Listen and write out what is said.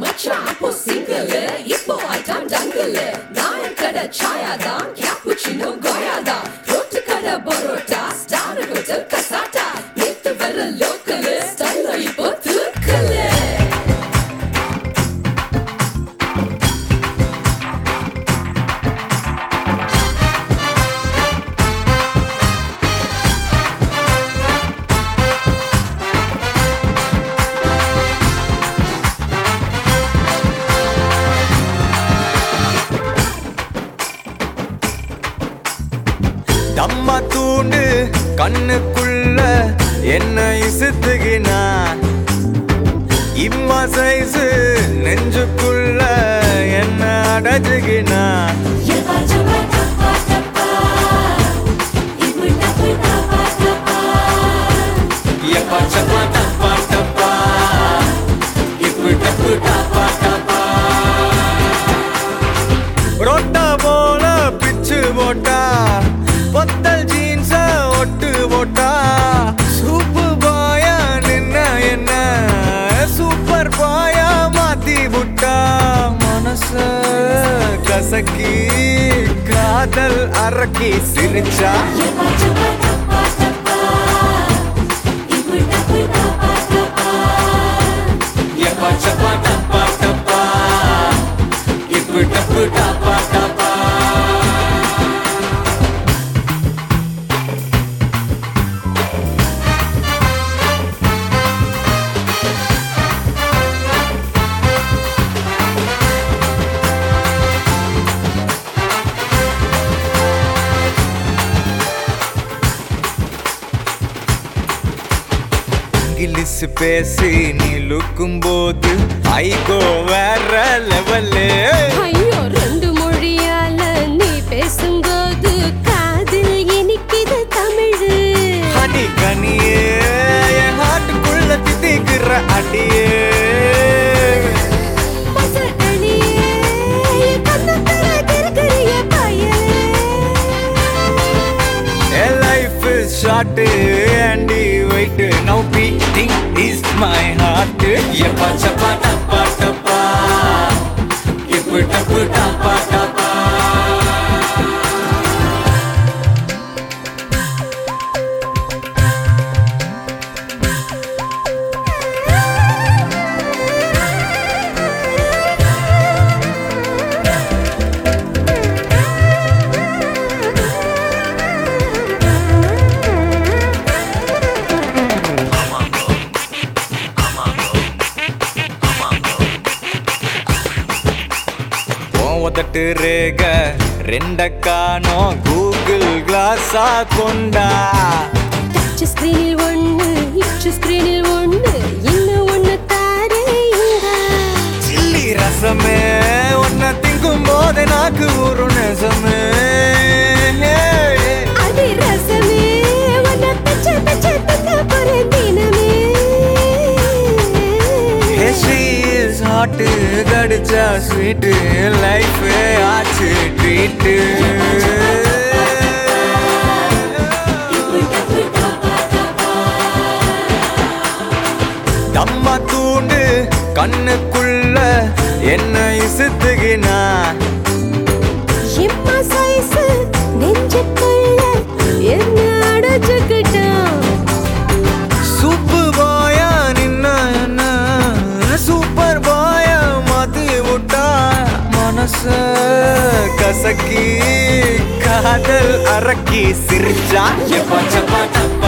மச்சான் அப்போ சிங்கிள் இப்போ ஐட்டம் டங்கிள் நான் கடை சாயாதான் கேப்புச்சினோ கோயாதான் ரோட்டு கடை பரோட்டா ஸ்டார் ஹோட்டல் கசாட்டா நேத்து வர லோக்கல் ஸ்டைல் இப்போ தூக்கல் தம்மா தூண்டு கண்ணுக்குள்ள என்ன இசுத்துகினா இம்மா சைசு நெஞ்சுக்குள்ள என்ன அடைச்சுகினா ரோட்டா போல பிச்சு போட்டா பொத்தல் ஜீன்ஸ ஒட்டு போட்டா சூப்பு பாயா நின்ன என்ன சூப்பர் பாயா மாத்தி புட்டா மனச கசக்கி காதல் அரக்கி சிரிச்சா இங்கிலீஷ் பேசி நீ லுக்கும் போது ஐகோ வேற லெவலு ஐயோ ரெண்டு மொழியால நீ பேசும்போது காதில் இனிக்குது தமிழு ஹனி கனியே என் ஹார்ட்டுக்குள்ள தித்திக்கிற அடியே Short and wait, now beating is my heart. Yappa chappa tappa tappa, yappa tappa tappa tappa. ஒதட்டு ரேக ரெண்ட காணோம் கூகுள் கிளாஸா கொண்டா டச் ஸ்கிரீனில் ஒண்ணு இச் ஸ்கிரீனில் ஒண்ணு இன்னும் ஒண்ணு தாரேங்க சில்லி ரசமே ஒன்ன திங்கும் போது நாக்கு ஒரு நெசமே அடி ரசமே ஒன்ன பச்சை பச்சை தந்த போறேன் தினமே ஹாட்டு கடிச்சா ஸ்வீட்டு லைஃபே ஆச்சு ட்ரீட்டு தம்மா தூண்டு கண்ணுக்குள்ள என்ன இசுத்துகினா இம்மா சைஸ் நெஞ்சுக்குள்ள என்ன அடைச்சுக்கிட்டான் சூப்பு பாயா நின்ன என்ன சூப்பர் பாயா மாத்தி விட்டா மனச கசக்கி காதல் அரக்கி சிரிச்சா எப்பா சப்பா